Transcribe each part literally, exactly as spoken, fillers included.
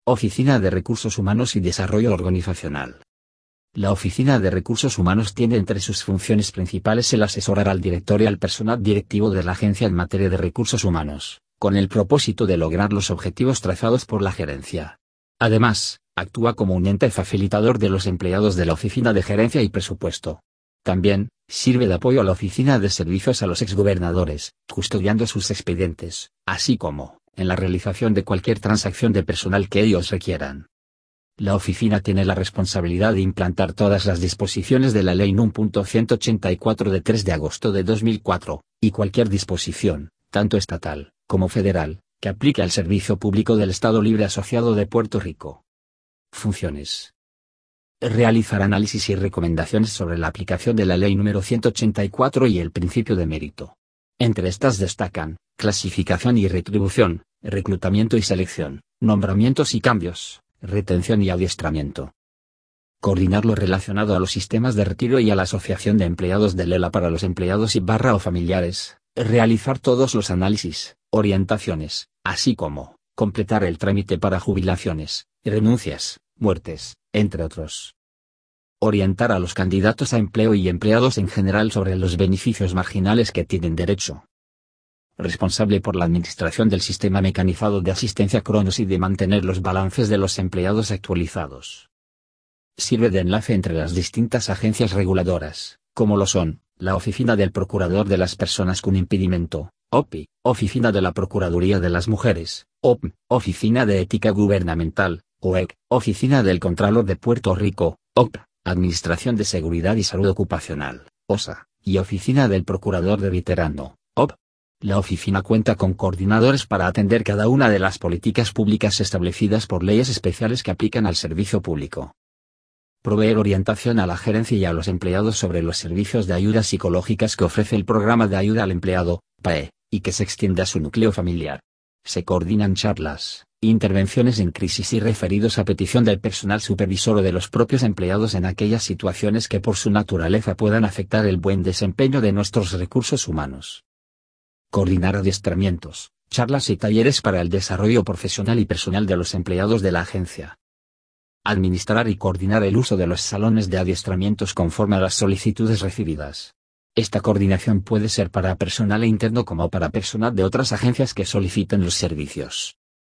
Oficina de Recursos Humanos y Desarrollo Organizacional. La Oficina de Recursos Humanos tiene entre sus funciones principales el asesorar al director y al personal directivo de la agencia en materia de recursos humanos, con el propósito de lograr los objetivos trazados por la gerencia. Además, actúa como un ente facilitador de los empleados de la Oficina de Gerencia y Presupuesto. También, sirve de apoyo a la Oficina de Servicios a los exgobernadores, custodiando sus expedientes, así como, en la realización de cualquier transacción de personal que ellos requieran. La oficina tiene la responsabilidad de implantar todas las disposiciones de la Ley número ciento ochenta y cuatro de tres de agosto de dos mil cuatro, y cualquier disposición, tanto estatal, como federal, que aplique al servicio público del Estado Libre Asociado de Puerto Rico. Funciones. Realizar análisis y recomendaciones sobre la aplicación de la Ley número ciento ochenta y cuatro y el principio de mérito. Entre estas destacan, clasificación y retribución, reclutamiento y selección, nombramientos y cambios, retención y adiestramiento. Coordinar lo relacionado a los sistemas de retiro y a la asociación de empleados del E L A para los empleados y barra o familiares, realizar todos los análisis, orientaciones, así como, completar el trámite para jubilaciones, renuncias, muertes, entre otros. Orientar a los candidatos a empleo y empleados en general sobre los beneficios marginales que tienen derecho. Responsable por la administración del sistema mecanizado de asistencia Cronos y de mantener los balances de los empleados actualizados. Sirve de enlace entre las distintas agencias reguladoras, como lo son, la Oficina del Procurador de las Personas con Impedimento, O P I, Oficina de la Procuraduría de las Mujeres, O P M, Oficina de Ética Gubernamental, O E C, Oficina del Contralor de Puerto Rico, O P R, Administración de Seguridad y Salud Ocupacional, O S A, y Oficina del Procurador de Veterano, O P. La oficina cuenta con coordinadores para atender cada una de las políticas públicas establecidas por leyes especiales que aplican al servicio público. Proveer orientación a la gerencia y a los empleados sobre los servicios de ayuda psicológicas que ofrece el Programa de Ayuda al Empleado, P A E, y que se extiende a su núcleo familiar. Se coordinan charlas, intervenciones en crisis y referidos a petición del personal supervisor o de los propios empleados en aquellas situaciones que por su naturaleza puedan afectar el buen desempeño de nuestros recursos humanos. Coordinar adiestramientos, charlas y talleres para el desarrollo profesional y personal de los empleados de la agencia. Administrar y coordinar el uso de los salones de adiestramientos conforme a las solicitudes recibidas. Esta coordinación puede ser para personal interno como para personal de otras agencias que soliciten los servicios.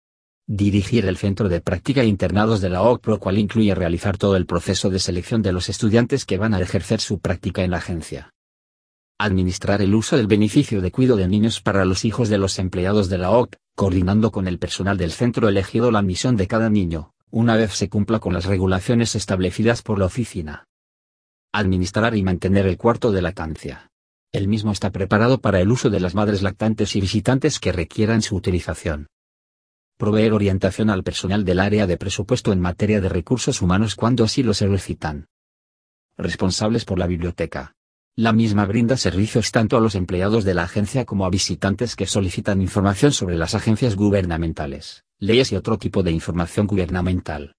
Dirigir el centro de práctica e internados de la O C P, lo cual incluye realizar todo el proceso de selección de los estudiantes que van a ejercer su práctica en la agencia. Administrar el uso del beneficio de cuidado de niños para los hijos de los empleados de la O C P, coordinando con el personal del centro elegido la admisión de cada niño, una vez se cumpla con las regulaciones establecidas por la oficina. Administrar y mantener el cuarto de lactancia. El mismo está preparado para el uso de las madres lactantes y visitantes que requieran su utilización. Proveer orientación al personal del área de presupuesto en materia de recursos humanos cuando así lo solicitan. Responsables por la biblioteca. La misma brinda servicios tanto a los empleados de la agencia como a visitantes que solicitan información sobre las agencias gubernamentales, leyes y otro tipo de información gubernamental.